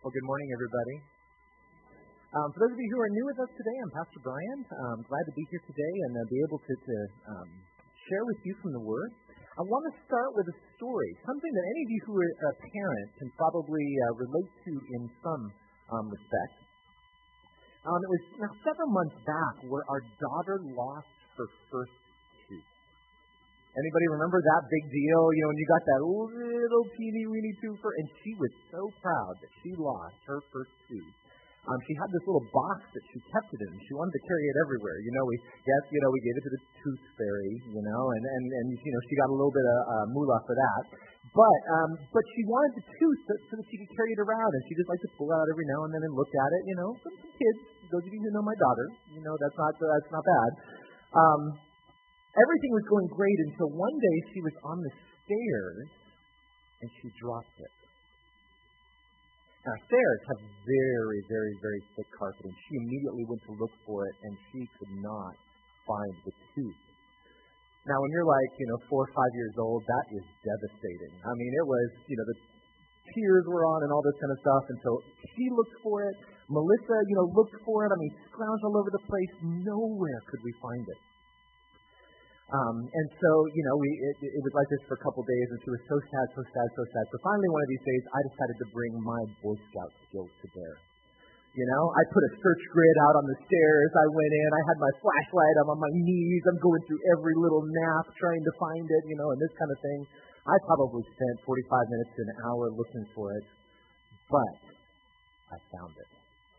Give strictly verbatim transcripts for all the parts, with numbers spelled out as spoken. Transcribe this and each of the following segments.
Well, good morning, everybody. Um, for those of you who are new with us today, I'm Pastor Brian. I'm glad to be here today and uh, be able to, to um, share with you from the Word. I want to start with a story, something that any of you who are a parent can probably uh, relate to in some um, respect. Um, it was now several months back where our daughter lost her first tooth. Anybody remember that big deal? You know, when you got that little teeny weeny tooth, and she was so proud that she lost her first tooth. Um, she had this little box that she kept it in. She wanted to carry it everywhere. You know, we yes, you know, we gave it to the tooth fairy. You know, and and and you know, she got a little bit of uh, moolah for that. But um, but she wanted the tooth so, so that she could carry it around, and she just liked to pull it out every now and then and look at it. You know, some, some kids, those of you who know my daughter, you know that's not that's not bad. Um, everything was going great until one day she was on the stairs and she dropped it. Now, stairs have very, very, very thick carpet, and she immediately went to look for it, and she could not find the tooth. Now, when you're like, you know, four or five years old, that is devastating. I mean, it was, you know, the tears were on and all this kind of stuff, and so she looked for it. Melissa, you know, looked for it. I mean, scrounged all over the place. Nowhere could we find it. Um, and so, you know, we it, it was like this for a couple days, and she was so sad, so sad, so sad. So finally, one of these days, I decided to bring my Boy Scout skills to bear. You know, I put a search grid out on the stairs. I went in. I had my flashlight. I'm on my knees. I'm going through every little nap trying to find it, you know, and this kind of thing. I probably spent forty-five minutes to an hour looking for it, but I found it.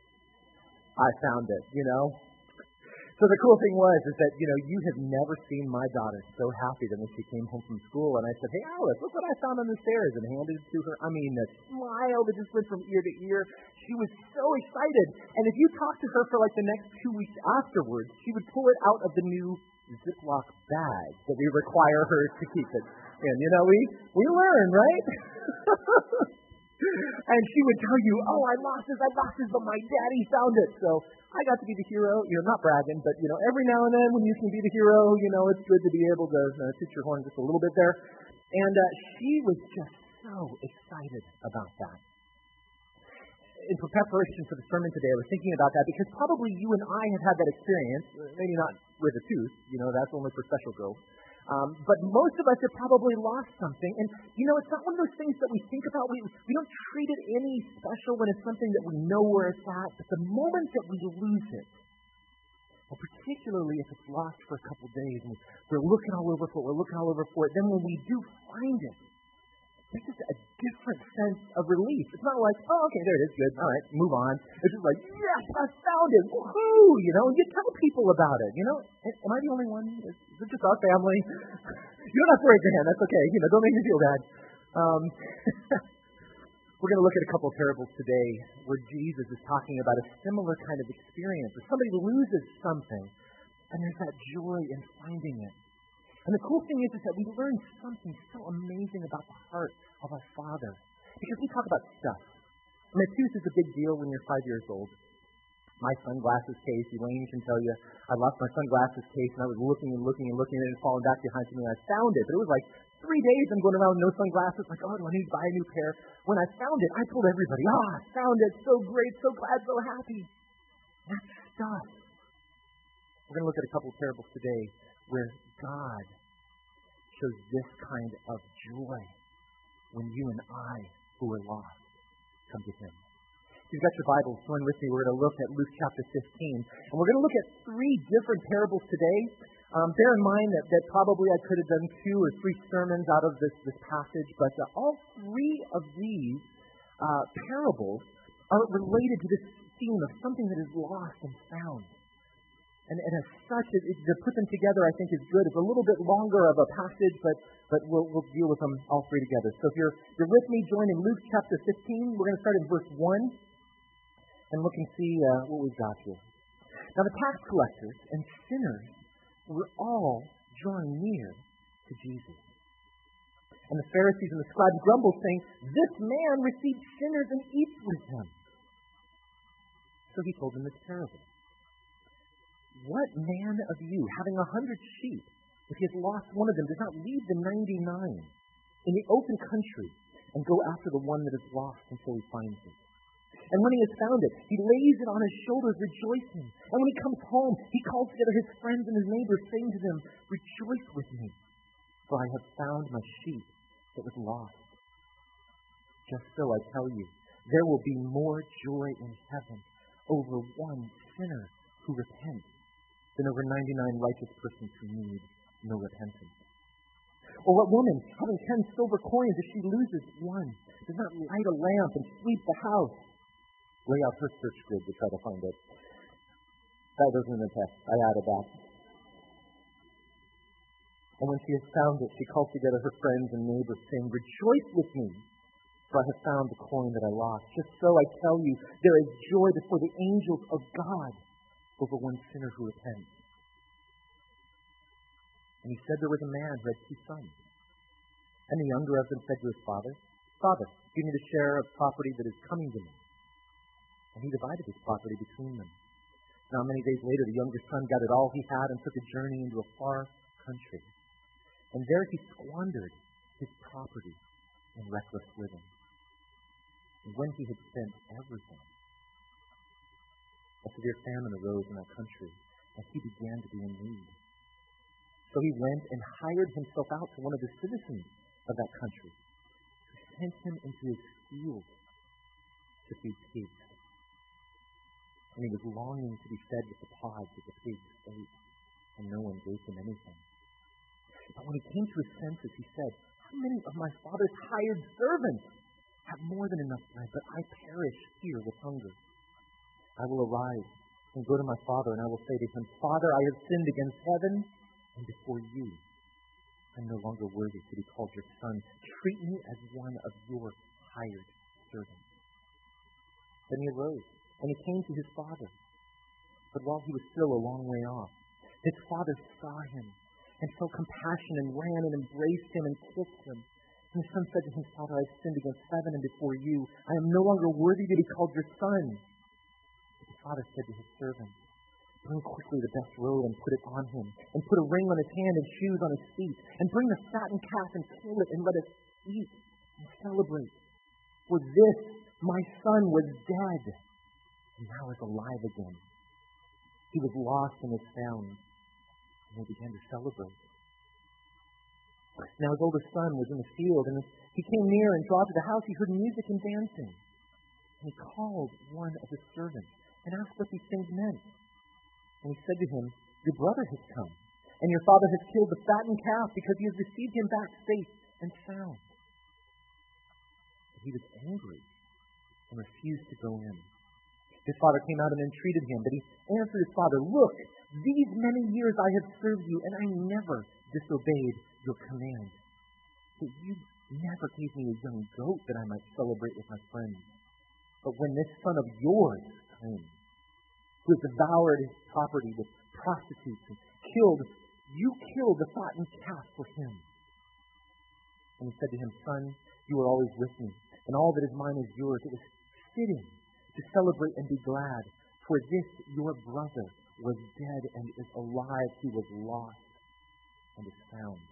I found it, you know. So the cool thing was is that, you know, you have never seen my daughter so happy than when she came home from school, and I said, hey, Alice, look what I found on the stairs, and handed it to her. I mean, the smile that just went from ear to ear. She was so excited. And if you talked to her for like the next two weeks afterwards, she would pull it out of the new Ziploc bag that we require her to keep it in. You know, we, we learn, right? And she would tell you, oh, I lost this, I lost this, but my daddy found it. So I got to be the hero. You know, not bragging, but, you know, every now and then when you can be the hero, you know, it's good to be able to uh, toot your horn just a little bit there. And uh, she was just so excited about that. In preparation for the sermon today, I was thinking about that because probably you and I have had that experience, maybe not with a tooth, you know, that's only for special girls. Um, but most of us have probably lost something. And, you know, it's not one of those things that we think about. We, we don't treat it any special when it's something that we know where it's at. But the moment that we lose it, well, particularly if it's lost for a couple days and we're looking all over for it, we're looking all over for it, then when we do find it, there's just a different sense of relief. It's not like, oh, okay, there it is, good, all right, move on. It's just like, yes, I found it, woohoo, you know, you tell people about it, you know. Am I the only one? Is it just our family? You don't have to raise your hand, that's okay, you know, don't make me feel bad. Um, we're going to look at a couple of parables today where Jesus is talking about a similar kind of experience, where somebody loses something, and there's that joy in finding it. And the cool thing is, is that we learn something so amazing about the heart of our Father. Because we talk about stuff. I mean, a tooth is a big deal when you're five years old. My sunglasses case, Elaine can tell you, I lost my sunglasses case, and I was looking and looking and looking, and it had fallen back behind me, and I found it. But it was like three days I'm going around with no sunglasses, like, oh, do I need to buy a new pair? When I found it, I told everybody, oh, I found it, so great, so glad, so happy. That's stuff. We're going to look at a couple of parables today where God shows this kind of joy when you and I, who are lost, come to Him. If you've got your Bibles, join with me. We're going to look at Luke chapter fifteen. And we're going to look at three different parables today. Um, bear in mind that, that probably I could have done two or three sermons out of this, this passage, but uh, all three of these uh, parables are related to this theme of something that is lost and found. And, and as such, it, it, to put them together, I think, is good. It's a little bit longer of a passage, but but we'll, we'll deal with them all three together. So if you're, you're with me, join in Luke chapter fifteen. We're going to start in verse one and look and see uh, what we've got here. Now, the tax collectors and sinners were all drawing near to Jesus. And the Pharisees and the scribes grumbled, saying, this man receives sinners and eats with them. So he told them this parable. What man of you, having a hundred sheep, if he has lost one of them, does not leave the ninety-nine in the open country and go after the one that is lost until he finds it? And when he has found it, he lays it on his shoulders, rejoicing. And when he comes home, he calls together his friends and his neighbors, saying to them, rejoice with me, for I have found my sheep that was lost. Just so I tell you, there will be more joy in heaven over one sinner who repents than over ninety-nine righteous persons who need no repentance. Or what woman, having ten silver coins, if she loses one, does not light a lamp and sweep the house, lay out her search grid to try to find it? That wasn't in the text. I added that. And when she has found it, she calls together her friends and neighbors, saying, rejoice with me, for I have found the coin that I lost. Just so I tell you, there is joy before the angels of God over one sinner who repents. And he said there was a man who had two sons. And the younger of them said to his father, Father, give me the share of property that is coming to me. And he divided his property between them. Now many days later, the younger son gathered all he had and took a journey into a far country. And there he squandered his property in reckless living. And when he had spent everything, a severe famine arose in that country, and he began to be in need. So he went and hired himself out to one of the citizens of that country, who sent him into his field to feed pigs. And he was longing to be fed with the pods that the pigs ate, and no one gave him anything. But when he came to his senses, he said, how many of my father's hired servants have more than enough bread, but I perish here with hunger? I will arise and go to my father, and I will say to him, Father, I have sinned against heaven and before you. I'm no longer worthy to be called your son. Treat me as one of your hired servants. Then he arose, and he came to his father. But while he was still a long way off, his father saw him and felt compassion and ran and embraced him and kissed him. And his son said to him, Father, I have sinned against heaven and before you. I am no longer worthy to be called your son. But the father said to his servant, bring quickly the best robe and put it on him, and put a ring on his hand and shoes on his feet, and bring the fattened calf and kill it, and let us eat and celebrate. For this my son was dead, and now is alive again. He was lost and is found, and they began to celebrate. Now his oldest son was in the field, and as he came near and draw to the house, he heard music and dancing. And he called one of his servants and asked what these things meant. And he said to him, your brother has come, and your father has killed the fattened calf because he has received him back safe and sound. But he was angry and refused to go in. His father came out and entreated him, but he answered his father, look, these many years I have served you, and I never disobeyed your command. But you never gave me a young goat that I might celebrate with my friends. But when this son of yours came, who has devoured his property with prostitutes and killed, you killed the fattened calf for him. And he said to him, son, you are always with me, and all that is mine is yours. It was fitting to celebrate and be glad, for this your brother was dead and is alive. He was lost and is found.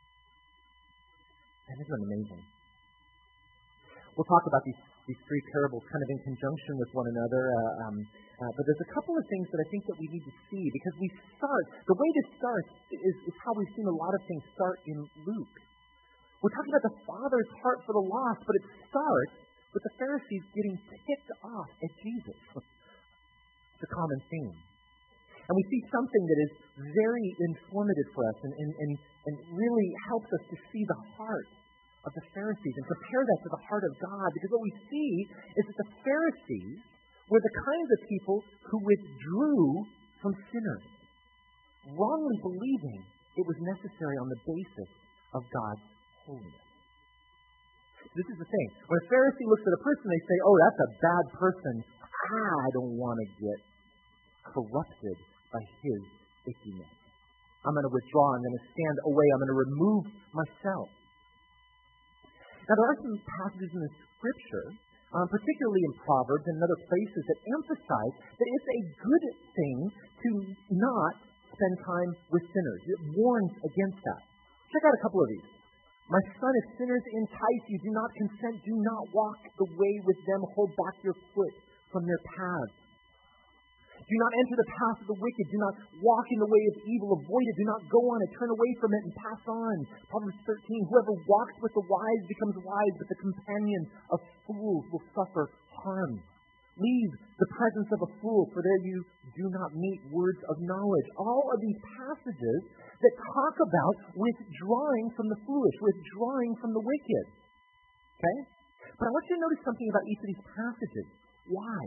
And isn't that amazing? We'll talk about these, these three parables kind of in conjunction with one another. Uh, um, uh, but there's a couple of things that I think that we need to see, because we start, the way this starts is, is how we've seen a lot of things start in Luke. We're talking about the Father's heart for the lost, but it starts with the Pharisees getting ticked off at Jesus. It's a common theme. And we see something that is very informative for us and, and, and, and really helps us to see the heart of the Pharisees and compare that to the heart of God. Because what we see is that the Pharisees were the kinds of people who withdrew from sinners, wrongly believing it was necessary on the basis of God's holiness. This is the thing. When a Pharisee looks at a person, they say, oh, that's a bad person. I don't want to get corrupted by his ickiness. I'm going to withdraw. I'm going to stand away. I'm going to remove myself. Now, there are some passages in the Scripture, um, particularly in Proverbs and other places, that emphasize that it's a good thing to not spend time with sinners. It warns against that. Check out a couple of these. My son, if sinners entice you, do not consent. Do not walk the way with them. Hold back your foot from their paths. Do not enter the path of the wicked. Do not walk in the way of evil. Avoid it. Do not go on it. Turn away from it and pass on. Proverbs thirteen, whoever walks with the wise becomes wise, but the companion of fools will suffer harm. Leave the presence of a fool, for there you do not meet words of knowledge. All of these passages that talk about withdrawing from the foolish, withdrawing from the wicked. Okay? But I want you to notice something about each of these passages. Why?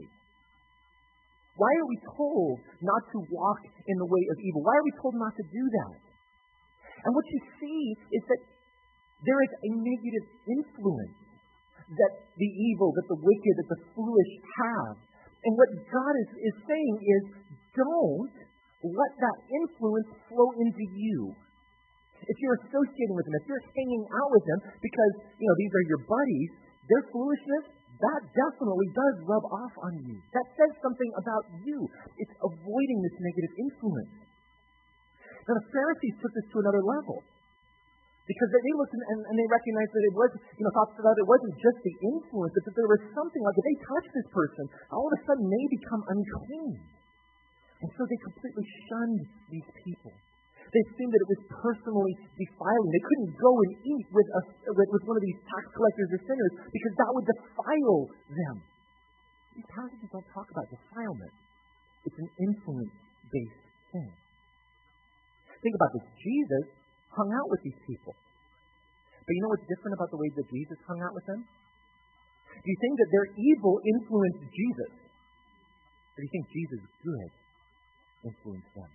Why are we told not to walk in the way of evil? Why are we told not to do that? And what you see is that there is a negative influence that the evil, that the wicked, that the foolish have. And what God is, is saying is, don't let that influence flow into you. If you're associating with them, if you're hanging out with them because, you know, these are your buddies, their foolishness, that definitely does rub off on you. That says something about you. It's avoiding this negative influence. Now, the Pharisees took this to another level. Because they looked and, and they recognized that it was, you know, thought that it wasn't just the influence, but that there was something like if they touch this person, all of a sudden they become unclean. And so they completely shunned these people. They assumed that it was personally defiling. They couldn't go and eat with, a, with, with one of these tax collectors or sinners because that would defile them. These passages don't talk about defilement. It's an influence-based thing. Think about this. Jesus hung out with these people. But you know what's different about the way that Jesus hung out with them? Do you think that their evil influenced Jesus? Or do you think Jesus' good influenced them?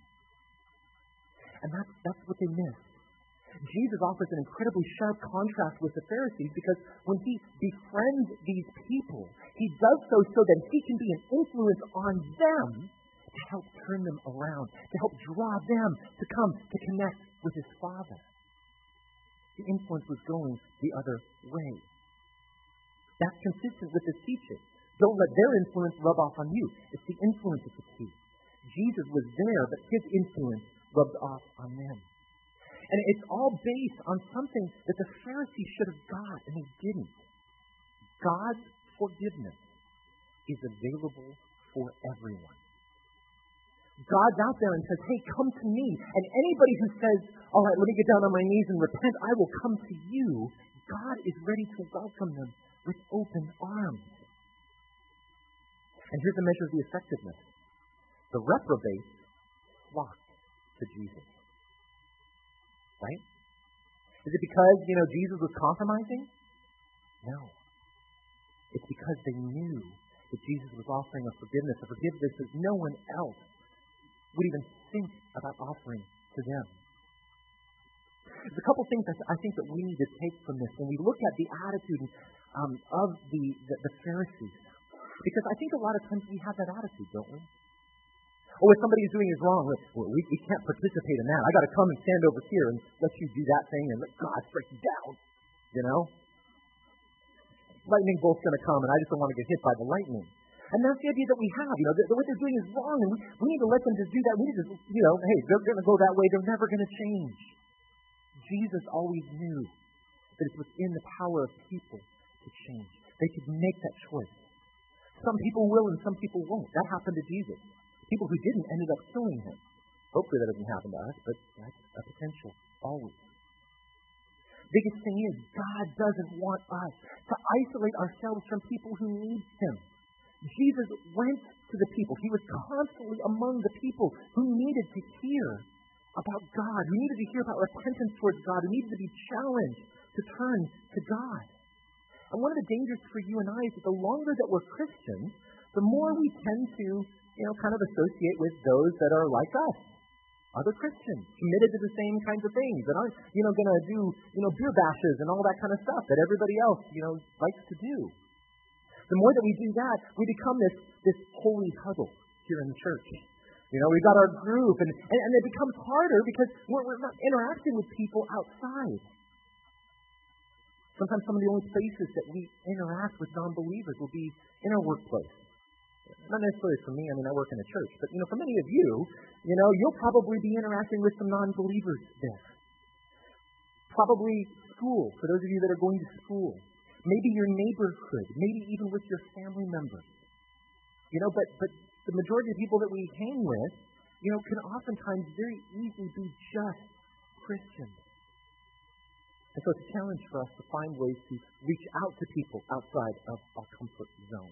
And that's, that's what they missed. Jesus offers an incredibly sharp contrast with the Pharisees because when he befriends these people, he does so so that he can be an influence on them to help turn them around, to help draw them to come to connect with his Father. The influence was going the other way. That's consistent with this teaching. Don't let their influence rub off on you. It's the influence that's the key. Jesus was there, but his influence rubbed off on them. And it's all based on something that the Pharisees should have got, and they didn't. God's forgiveness is available for everyone. God's out there and says, hey, come to me. And anybody who says, all right, let me get down on my knees and repent, I will come to you. God is ready to welcome them with open arms. And here's a measure of the effectiveness. The reprobates flocked to Jesus. Right? Is it because, you know, Jesus was compromising? No. It's because they knew that Jesus was offering a forgiveness, a forgiveness that no one else would even think about offering to them. There's a couple things I think that we need to take from this when we look at the attitude um, of the, the, the Pharisees. Because I think a lot of times we have that attitude, don't we? Or if somebody is doing is wrong, well, we, we can't participate in that. I got to come and stand over here and let you do that thing and let God strike you down. You know? Lightning bolt's going to come and I just don't want to get hit by the lightning. And that's the idea that we have. You know, that, that what they're doing is wrong and we, we need to let them just do that. We need to, you know, hey, they're going to go that way. They're never going to change. Jesus always knew that it was in the power of people to change. They could make that choice. Some people will and some people won't. That happened to Jesus. People who didn't ended up killing him. Hopefully that doesn't happen to us, but that's a potential, always. Biggest thing is, God doesn't want us to isolate ourselves from people who need him. Jesus went to the people. He was constantly among the people who needed to hear about God, who needed to hear about repentance towards God, who needed to be challenged to turn to God. And one of the dangers for you and I is that the longer that we're Christians, the more we tend to you know, kind of associate with those that are like us, other Christians, committed to the same kinds of things, that aren't, you know, going to do, you know, beer bashes and all that kind of stuff that everybody else, you know, likes to do. The more that we do that, we become this, this holy huddle here in the church. You know, we've got our group, and, and, and it becomes harder because we're, we're not interacting with people outside. Sometimes some of the only places that we interact with non-believers will be in our workplace. Not necessarily for me, I mean, I work in a church, but, you know, for many of you, you know, you'll probably be interacting with some non-believers there. Probably school, for those of you that are going to school. Maybe your neighborhood, maybe even with your family members. You know, but, but the majority of people that we hang with, you know, can oftentimes very easily be just Christians. And so it's a challenge for us to find ways to reach out to people outside of our comfort zone.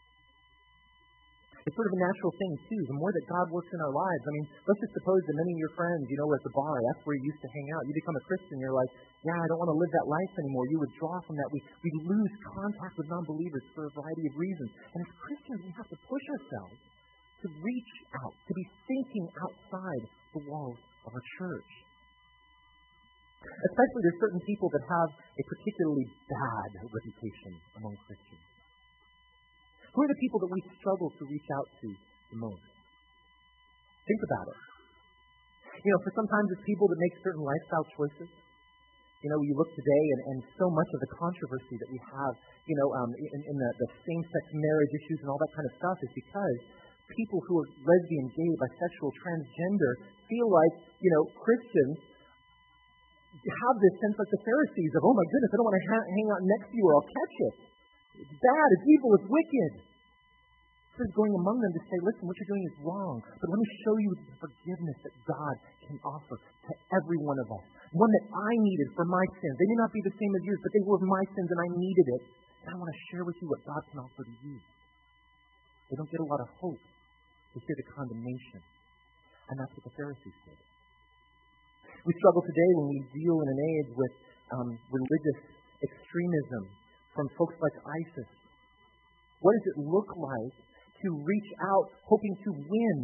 It's sort of a natural thing, too. The more that God works in our lives, I mean, let's just suppose that many of your friends, you know, at the bar, that's where you used to hang out. You become a Christian, you're like, yeah, I don't want to live that life anymore. You withdraw from that. We, we lose contact with non-believers for a variety of reasons. And as Christians, we have to push ourselves to reach out, to be thinking outside the walls of our church. Especially there's certain people that have a particularly bad reputation among Christians. Who are the people that we struggle to reach out to the most? Think about it. You know, for sometimes it's people that make certain lifestyle choices. You know, you look today and, and so much of the controversy that we have, you know, um, in, in the, the same-sex marriage issues and all that kind of stuff is because people who are lesbian, gay, bisexual, transgender feel like, you know, Christians have this sense like the Pharisees of, oh my goodness, I don't want to ha- hang out next to you or I'll catch it. It's bad, it's evil, it's wicked. This is going among them to say, listen, what you're doing is wrong, but let me show you the forgiveness that God can offer to every one of us. One that I needed for my sins. They may not be the same as yours, but they were my sins and I needed it. And I want to share with you what God can offer to you. They don't get a lot of hope. They hear the condemnation. And that's what the Pharisees did. We struggle today when we deal in an age with um, religious extremism from folks like ISIS. What does it look like to reach out, hoping to win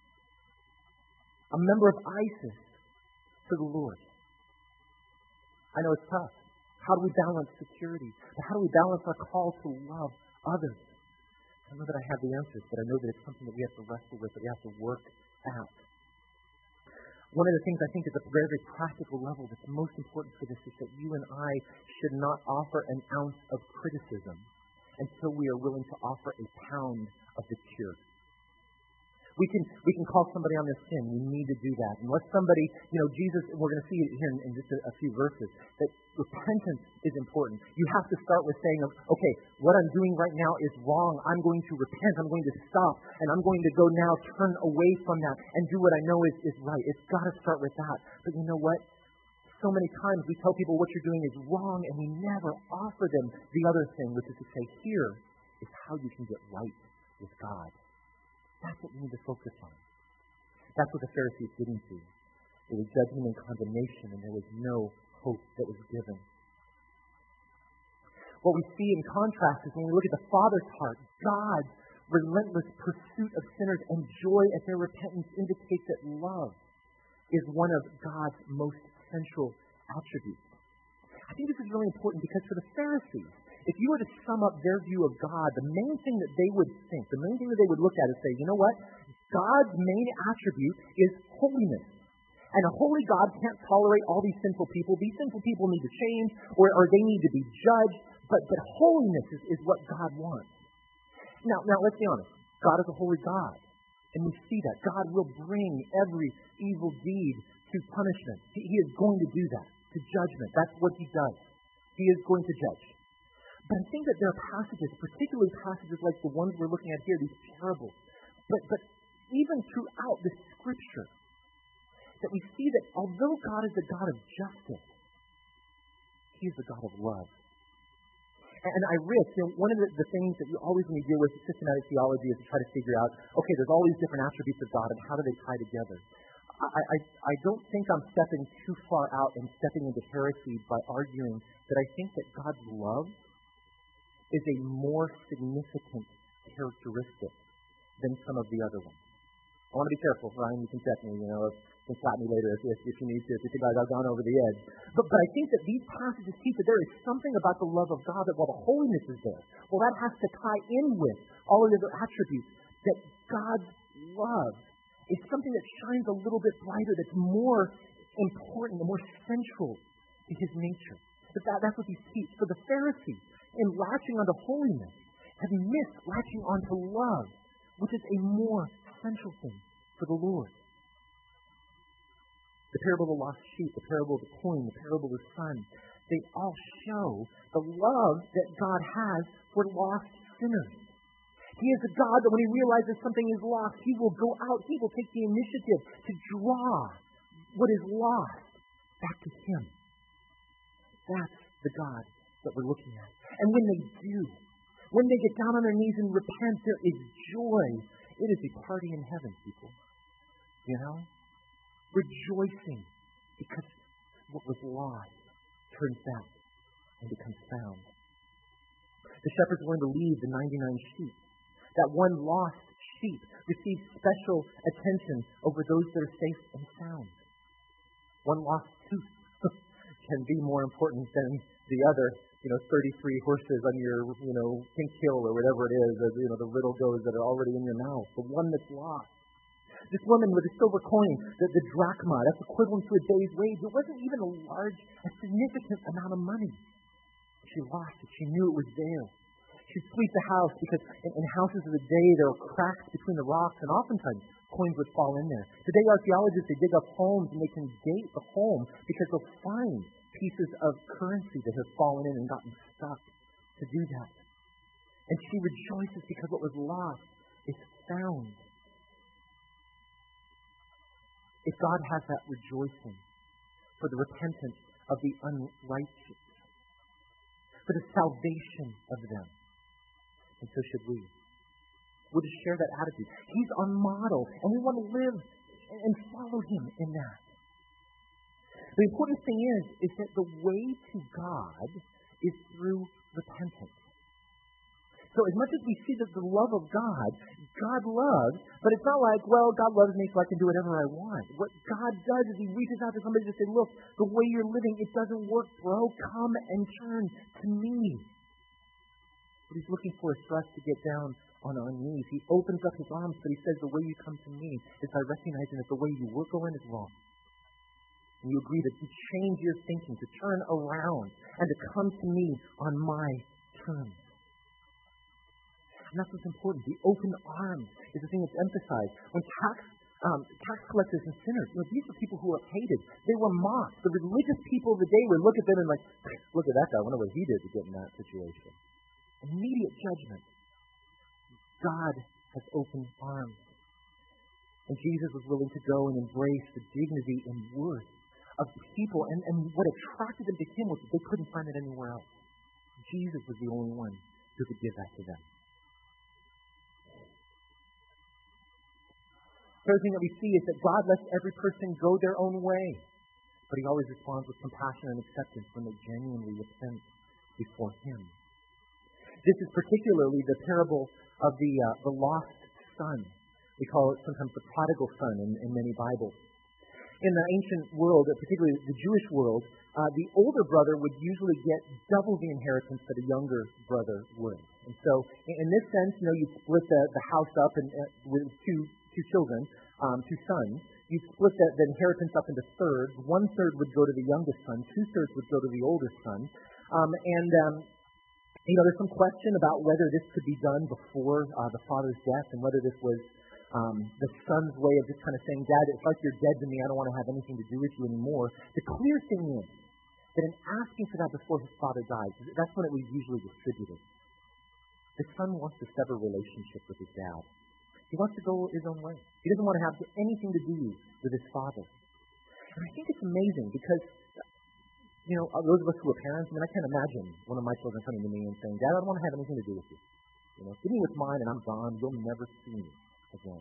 a member of ISIS to the Lord? I know it's tough. How do we balance security? How do we balance our call to love others? I don't know that I have the answers, but I know that it's something that we have to wrestle with, that we have to work out. One of the things I think at a very, very practical level that's most important for this is that you and I should not offer an ounce of criticism until we are willing to offer a pound of the cure. We can we can call somebody on their sin. We need to do that. Unless somebody, you know, Jesus, and we're going to see it here in, in just a, a few verses, that repentance is important. You have to start with saying, okay, what I'm doing right now is wrong. I'm going to repent. I'm going to stop. And I'm going to go now turn away from that and do what I know is, is right. It's got to start with that. But you know what? So many times we tell people what you're doing is wrong, and we never offer them the other thing, which is to say, here is how you can get right with God. That's what we need to focus on. That's what the Pharisees didn't do. It was judgment and condemnation, and there was no hope that was given. What we see in contrast is when we look at the Father's heart, God's relentless pursuit of sinners and joy at their repentance indicates that love is one of God's most central attributes. I think this is really important because for the Pharisees, if you were to sum up their view of God, the main thing that they would think, the main thing that they would look at is say, you know what? God's main attribute is holiness. And a holy God can't tolerate all these sinful people. These sinful people need to change, or, or they need to be judged. But, but holiness is, is what God wants. Now, now, let's be honest. God is a holy God. And we see that. God will bring every evil deed to punishment. He, he is going to do that, to judgment. That's what he does. He is going to judge. But I think that there are passages, particularly passages like the ones we're looking at here, these parables, but, but even throughout the Scripture, that we see that although God is the God of justice, he is the God of love. And, and I risk, you know, one of the, the things that you always, when you deal with systematic theology, is to try to figure out, okay, there's all these different attributes of God, and how do they tie together? I, I, I don't think I'm stepping too far out and stepping into heresy by arguing that I think that God's love is a more significant characteristic than some of the other ones. I want to be careful, Ryan, you can check me, you know, you can slap me later if, if, if you need to, if you think I've gone over the edge. But, but I think that these passages teach that there is something about the love of God that while the holiness is there, well, that has to tie in with all of the other attributes, that God's love is something that shines a little bit brighter, that's more important and more central to his nature. But that, that's what these teach. For the Pharisees, in latching onto holiness, have missed latching onto love, which is a more central thing for the Lord. The parable of the lost sheep, the parable of the coin, the parable of the son, they all show the love that God has for lost sinners. He is a God that when He realizes something is lost, He will go out. He will take the initiative to draw what is lost back to Him. That's the God that we're looking at. And when they do, when they get down on their knees and repent, there is joy. It is a party in heaven, people. You know? Rejoicing because what was lost turns back and becomes found. The shepherds learn to leave the ninety-nine sheep. That one lost sheep receives special attention over those that are safe and sound. One lost tooth can be more important than the other, you know, thirty-three horses on your, you know, pink hill or whatever it is, or, you know, the little goats that are already in your mouth. The one that's lost. This woman with a silver coin, the, the drachma, that's equivalent to a day's wage. It wasn't even a large, a significant amount of money. She lost it. She knew it was there. She'd sweep the house because in, in houses of the day there were cracks between the rocks, and oftentimes coins would fall in there. Today archaeologists, they dig up homes and they can date the home because they'll find pieces of currency that have fallen in and gotten stuck to do that. And she rejoices because what was lost is found. If God has that rejoicing for the repentance of the unrighteous, for the salvation of them, and so should we. We'll just share that attitude. He's our model, and we want to live and follow Him in that. The important thing is, is that the way to God is through repentance. So as much as we see that the love of God, God loves, but it's not like, well, God loves me so I can do whatever I want. What God does is He reaches out to somebody to say, look, the way you're living, it doesn't work, bro. Come and turn to me. What He's looking for is for us to get down on our knees. He opens up His arms, but He says, the way you come to me is by recognizing that the way you were going is wrong. And you agree to change your thinking, to turn around, and to come to me on my terms. And that's what's important. The open arms is the thing that's emphasized. When tax um, tax collectors and sinners, you know, these are people who are hated. They were mocked. The religious people of the day would look at them and like, look at that guy. I wonder what he did to get in that situation. Immediate judgment. God has open arms. And Jesus was willing to go and embrace the dignity and worth of people. And, and what attracted them to Him was that they couldn't find it anywhere else. Jesus was the only one who could give that to them. The third thing that we see is that God lets every person go their own way, but He always responds with compassion and acceptance when they genuinely repent before Him. This is particularly the parable of the uh, the lost son. We call it sometimes the prodigal son in, in many Bibles. In the ancient world, particularly the Jewish world, uh, the older brother would usually get double the inheritance that a younger brother would. And so, in, in this sense, you know, you split the, the house up and uh, with two two children, um, two sons. You split the, the inheritance up into thirds. One third would go to the youngest son. Two thirds would go to the oldest son. Um, and um, you know, there's some question about whether this could be done before uh, the father's death, and whether this was um, the son's way of just kind of saying, Dad, it's like you're dead to me. I don't want to have anything to do with you anymore. The clear thing is that in asking for that before his father dies, that's when it was usually distributed. The son wants to sever relationship with his dad. He wants to go his own way. He doesn't want to have anything to do with his father. And I think it's amazing because, you know, those of us who are parents, I mean, I can't imagine one of my children coming to me and saying, Dad, I don't want to have anything to do with you. You know, give me what's mine and I'm gone. You'll never see me again.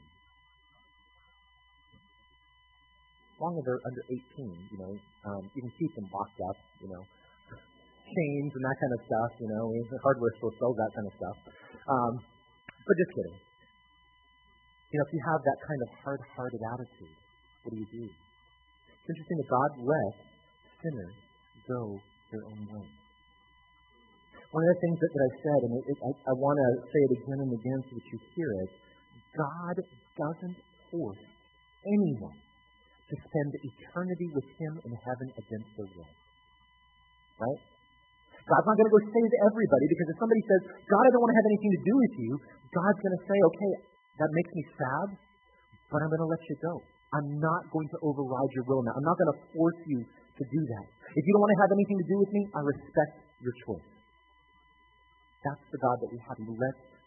As long as they're under eighteen, you know, um, you can keep them locked up, you know, chains and that kind of stuff, you know, the hardware store sells that kind of stuff. Um, but just kidding. You know, if you have that kind of hard-hearted attitude, what do you do? It's interesting that God lets sinners go their own way. One of the things that, that I said, and it, it, I, I want to say it again and again so that you hear it, God doesn't force anyone to spend eternity with Him in heaven against their will. Right? God's not going to go save everybody, because if somebody says, God, I don't want to have anything to do with you, God's going to say, okay, that makes me sad, but I'm going to let you go. I'm not going to override your will now. I'm not going to force you to do that. If you don't want to have anything to do with me, I respect your choice. That's the God that we have. He lets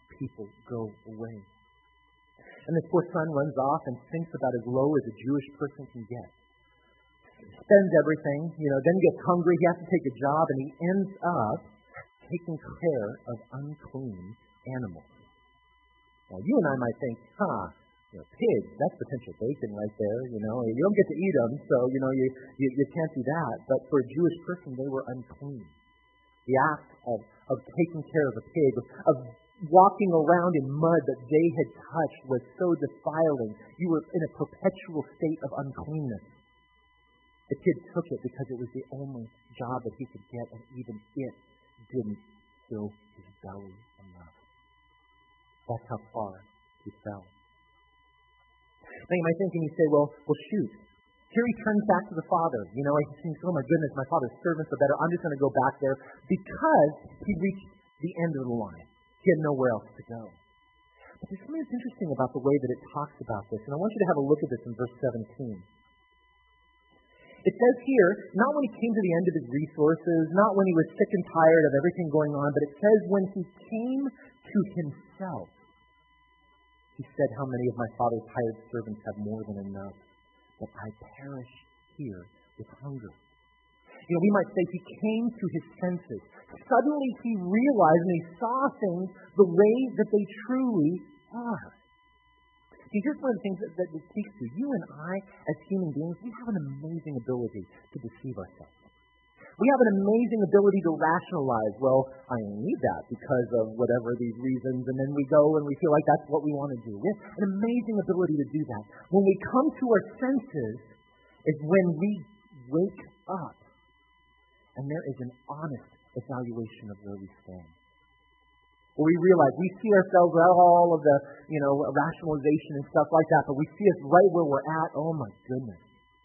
people go away. And this poor son runs off and sinks about as low as a Jewish person can get. Spends everything, you know, then gets hungry, he has to take a job, and he ends up taking care of unclean animals. Now, you and I might think, huh, you know, pigs, that's potential bacon right there, you know. You don't get to eat them, so, you know, you, you, you can't do that. But for a Jewish person, they were unclean. The act of, of taking care of a pig, of walking around in mud that they had touched was so defiling. You were in a perpetual state of uncleanness. The kid took it because it was the only job that he could get, and even it didn't fill his belly enough. That's how far he fell. Now you might think and you say, well, well, shoot. Here he turns back to the father. You know, he thinks, oh my goodness, my father's servants are better. I'm just going to go back there because he reached the end of the line. He had nowhere else to go. But there's something that's interesting about the way that it talks about this, and I want you to have a look at this in verse seventeen. It says here, not when he came to the end of his resources, not when he was sick and tired of everything going on, but it says when he came to himself. He said, how many of my father's hired servants have more than enough, but I perish here with hunger. You know, we might say he came to his senses. Suddenly he realized and he saw things the way that they truly are. See, here's one of the things that, that it speaks to. You and I, as human beings, we have an amazing ability to deceive ourselves. We have an amazing ability to rationalize, well, I only need that because of whatever these reasons, and then we go and we feel like that's what we want to do. We have an amazing ability to do that. When we come to our senses is when we wake up, and there is an honest evaluation of where we stand. Where we realize we see ourselves with all of the, you know, rationalization and stuff like that, but we see us right where we're at. Oh my goodness.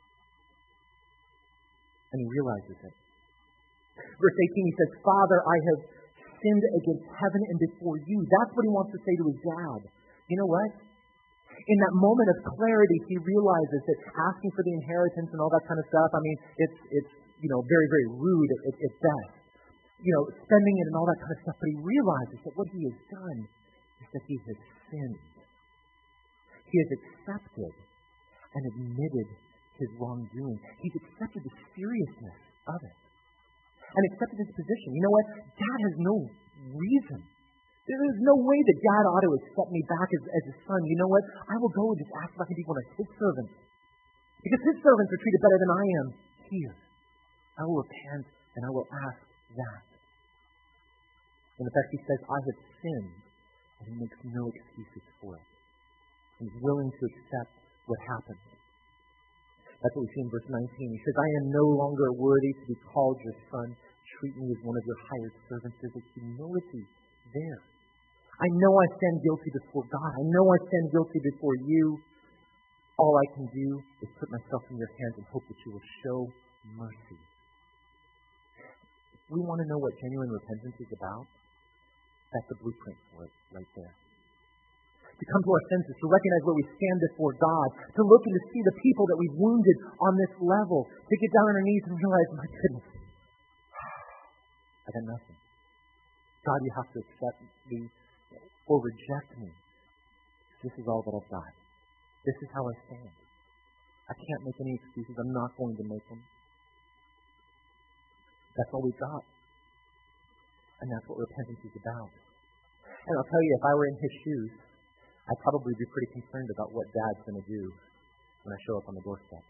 And he realizes it. Verse eighteen, he says, Father, I have sinned against heaven and before you. That's what he wants to say to his dad. You know what? In that moment of clarity, he realizes that asking for the inheritance and all that kind of stuff, I mean, it's, it's you know, very, very rude at, at best. You know, spending it and all that kind of stuff, but he realizes that what he has done is that he has sinned. He has accepted and admitted his wrongdoing. He's accepted the seriousness of it and accepted his position. You know what? Dad has no reason. There's no way that Dad ought to accept me back as, as his son. You know what? I will go and just ask if I can be one of his servants. Because his servants are treated better than I am here. I will repent and I will ask that. In fact, he says, I have sinned, and he makes no excuses for it. He's willing to accept what happened. That's what we see in verse nineteen. He says, I am no longer worthy to be called your son. Treat me as one of your hired servants. There's a humility there. I know I stand guilty before God. I know I stand guilty before you. All I can do is put myself in your hands and hope that you will show mercy. If we want to know what genuine repentance is about, that's the blueprint for it right there. To come to our senses, to recognize where we stand before God, to look and to see the people that we've wounded on this level, to get down on our knees and realize, my goodness, I got nothing. God, you have to accept me or reject me. This is all that I've got. This is how I stand. I can't make any excuses. I'm not going to make them. That's all we've got. And that's what repentance is about. And I'll tell you, if I were in his shoes, I'd probably be pretty concerned about what Dad's going to do when I show up on the doorstep.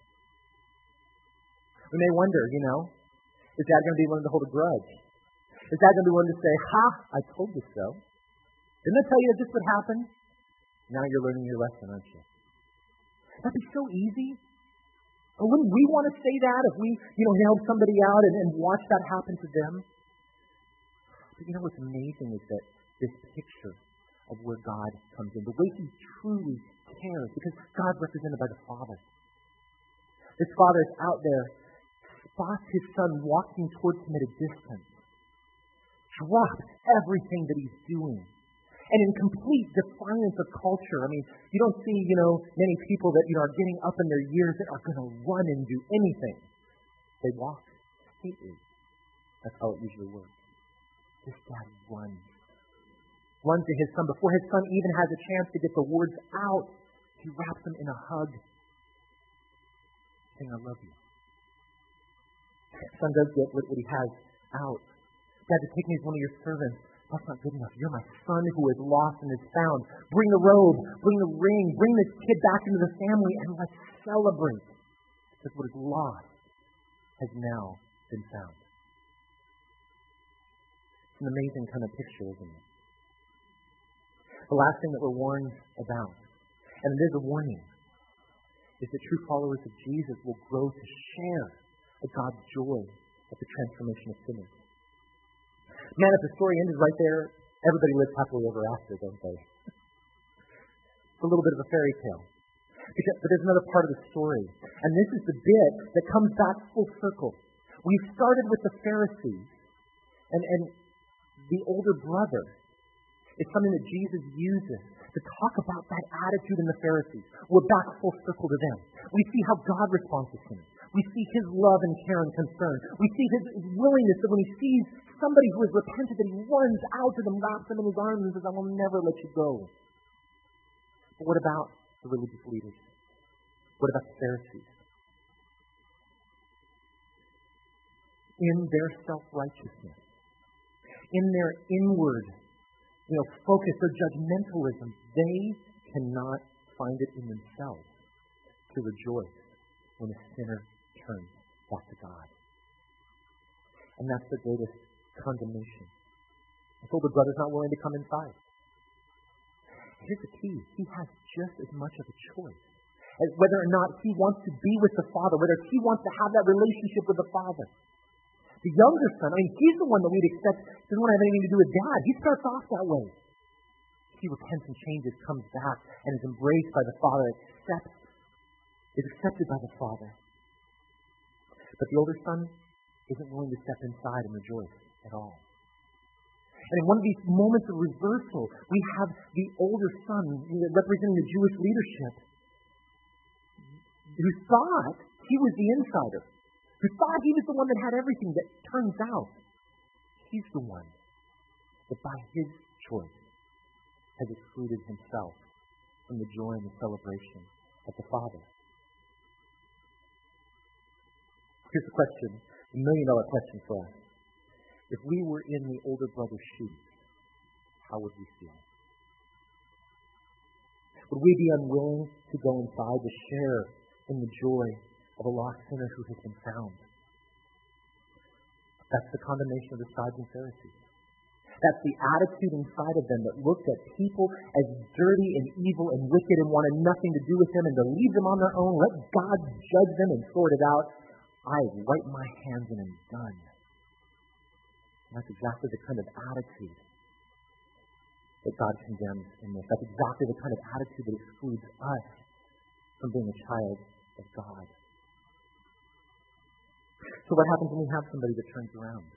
We may wonder, you know, is Dad going to be willing to hold a grudge? Is Dad going to be willing to say, ha, I told you so? Didn't I tell you that this would happen? Now you're learning your lesson, aren't you? That'd be so easy. Or wouldn't we want to say that if we, you know, help somebody out and, and watch that happen to them? But you know what's amazing is that this picture of where God comes in, the way he truly cares, because God's represented by the Father. This Father is out there, spots his Son walking towards him at a distance, drops everything that he's doing, and in complete defiance of culture. I mean, you don't see, you know, many people that, you know, are getting up in their years that are going to run and do anything. They walk stately. That's how it usually works. This dad runs. runs to his son. Before his son even has a chance to get the words out, he wraps him in a hug, saying, I love you. The son does get what, what he has out. Dad, to take me as one of your servants, that's not good enough. You're my son who is lost and is found. Bring the robe, bring the ring, bring this kid back into the family, and let's celebrate. Because what is lost has now been found. It's an amazing kind of picture, isn't it? The last thing that we're warned about, and it is a warning, is that true followers of Jesus will grow to share the God's joy of the transformation of sinners. Man, if the story ended right there, everybody lives happily ever after, don't they? It's a little bit of a fairy tale. Because, but there's another part of the story. And this is the bit that comes back full circle. We started with the Pharisees, and, and the older brother is something that Jesus uses to talk about that attitude in the Pharisees. We're back full circle to them. We see how God responds to sinners. We see his love and care and concern. We see his willingness that when he sees somebody who has repented, that he runs out to them, wraps them in his arms, and says, I will never let you go. But what about the religious leaders? What about the Pharisees? In their self-righteousness, in their inward, you know, focus, their judgmentalism, they cannot find it in themselves to rejoice when a sinner turns back to God. And that's the greatest condemnation. This older brother's not willing to come inside. Here's the key. He has just as much of a choice as whether or not he wants to be with the Father, whether he wants to have that relationship with the Father. The younger son, I mean, he's the one that we'd expect doesn't want to have anything to do with Dad. He starts off that way. He repents and changes, comes back, and is embraced by the Father, accepts, is accepted by the Father. But the older son isn't willing to step inside and rejoice at all. And in one of these moments of reversal, we have the older son representing the Jewish leadership who thought he was the insider, who thought he was the one that had everything, that turns out he's the one that by his choice has excluded himself from the joy and the celebration of the Father. Here's the question, the million-dollar question for us. If we were in the older brother's shoes, how would we feel? Would we be unwilling to go inside to share in the joy of a lost sinner who has been found? That's the condemnation of the scribes and Pharisees. That's the attitude inside of them that looked at people as dirty and evil and wicked and wanted nothing to do with them and to leave them on their own, let God judge them and sort it out. I wipe my hands and I'm done. And that's exactly the kind of attitude that God condemns in this. That's exactly the kind of attitude that excludes us from being a child of God. So what happens when we have somebody that turns around?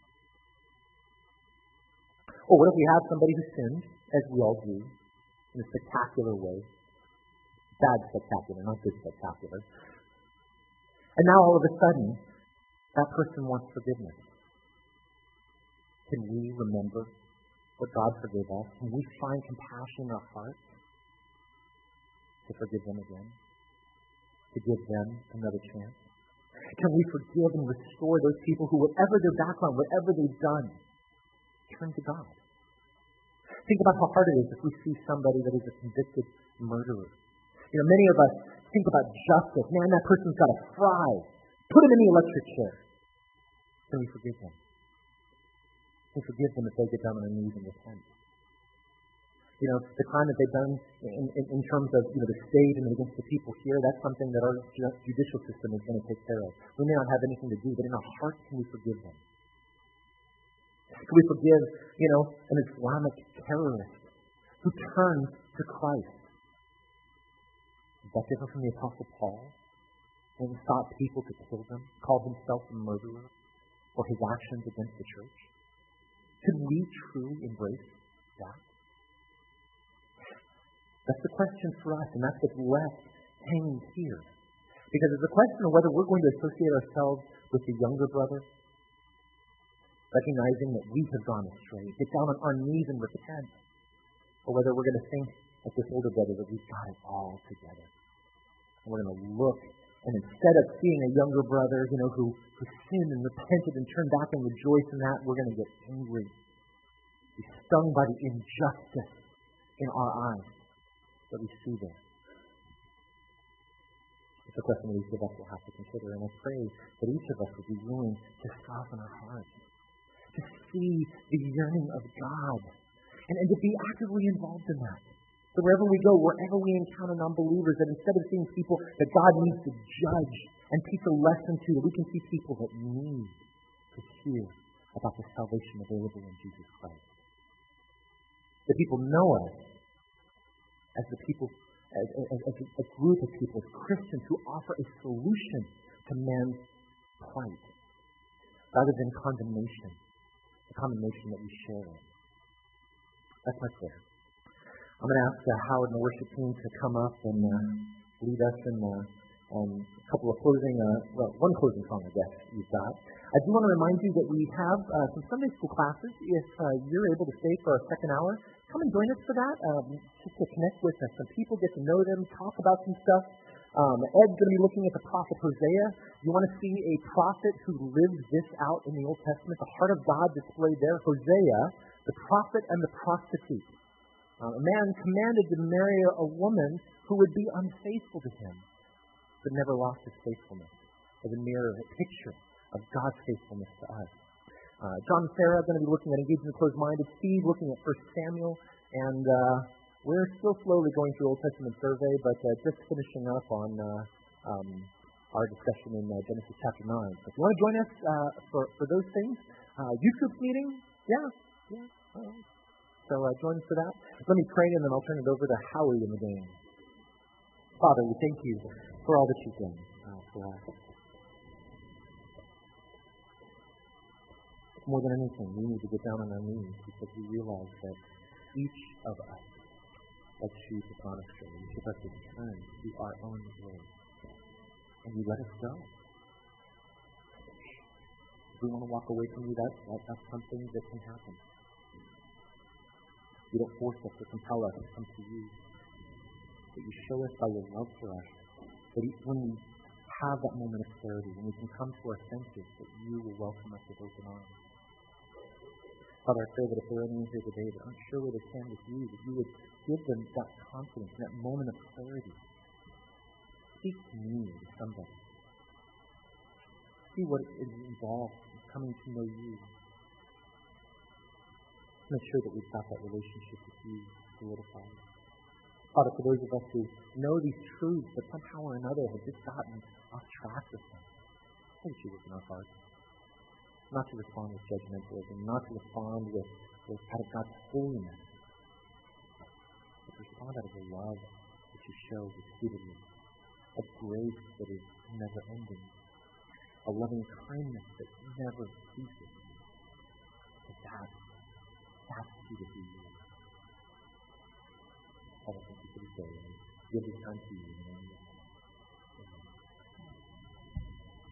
Or what if we have somebody who sinned, as we all do, in a spectacular way? Bad spectacular, not good spectacular. And now all of a sudden, that person wants forgiveness. Can we remember what God forgave us? Can we find compassion in our hearts to forgive them again? To give them another chance? Can we forgive and restore those people who, whatever their background, whatever they've done, turn to God? Think about how hard it is if we see somebody that is a convicted murderer. You know, many of us think about justice. Man, that person's got to fry. Put him in the electric chair. Can we forgive them? Can we forgive them if they get down on their knees and repent? You know, the crime that they've done in, in, in terms of, you know, the state and against the people here, that's something that our judicial system is going to take care of. We may not have anything to do, but in our hearts, can we forgive them? Can we forgive, you know, an Islamic terrorist who turns to Christ? Is that different from the Apostle Paul, when he sought people to kill them, called himself a murderer for his actions against the church? Could we truly embrace that? That's the question for us, and that's what's left hanging here. Because it's a question of whether we're going to associate ourselves with the younger brother, recognizing that we have gone astray, get down on our knees and repent, or whether we're going to think like this older brother that we've got it all together. And we're going to look, and instead of seeing a younger brother, you know, who, who sinned and repented and turned back and rejoiced in that, we're going to get angry. Be stung by the injustice in our eyes that we see there. It's a question that each of us will have to consider, and I pray that each of us would be willing to soften our hearts, to see the yearning of God, and, and to be actively involved in that. So wherever we go, wherever we encounter non-believers, that instead of seeing people that God needs to judge and teach a lesson to, that we can see people that need to hear about the salvation available in Jesus Christ. That people know us as the people, as, as, as a group of people, as Christians who offer a solution to man's plight, rather than condemnation, the condemnation that we share in. That's my prayer. I'm going to ask uh, Howard and the worship team to come up and uh, lead us in uh, um, a couple of closing, uh, well, one closing song, I guess, you've got. I do want to remind you that we have uh, some Sunday school classes. If uh, you're able to stay for a second hour, come and join us for that, um, just to connect with uh, some people, get to know them, talk about some stuff. Um, Ed's going to be looking at the prophet Hosea. You want to see a prophet who lived this out in the Old Testament, the heart of God displayed there. Hosea, the prophet and the prostitute. Uh, a man commanded to marry a woman who would be unfaithful to him, but never lost his faithfulness, as a mirror, a picture of God's faithfulness to us. Uh, John and Sarah are going to be looking at engaging the closed-minded. Steve looking at First Samuel, and uh, we're still slowly going through Old Testament survey, but uh, just finishing up on uh, um, our discussion in uh, Genesis chapter nine. So if you want to join us uh, for, for those things, uh, youth group meeting, yeah, yeah. All right. So uh, join us for that. Let me pray, and then I'll turn it over to Howie in the game. Father, we thank you for all that you've done uh, for us. More than anything, we need to get down on our knees because we realize that each of us, like sheep upon a string, each of us is turned to our own way. And you let us go. If we want to walk away from you, that, that, that's something that can happen. You don't force us or compel us to come to you. But you show us by your love for us that when we have that moment of clarity, when we can come to our senses, that you will welcome us with open arms. Father, I pray that if there are any here today that aren't sure where they stand with you, that you would give them that confidence, that moment of clarity. Speak to me, to somebody. See what is involved in coming to know you. Make sure that we've got that relationship with you solidified. Father, for those of us who know these truths, but somehow or another have just gotten off track with them, pray that you work in our hearts. Not to respond with judgmentalism, not to respond with, with out of God's holiness, but to respond out of the love that you show repeatedly, a grace that is never ending, a loving kindness that never ceases. But that That's key to who you are. Father, thank you for this day. Give this time to you.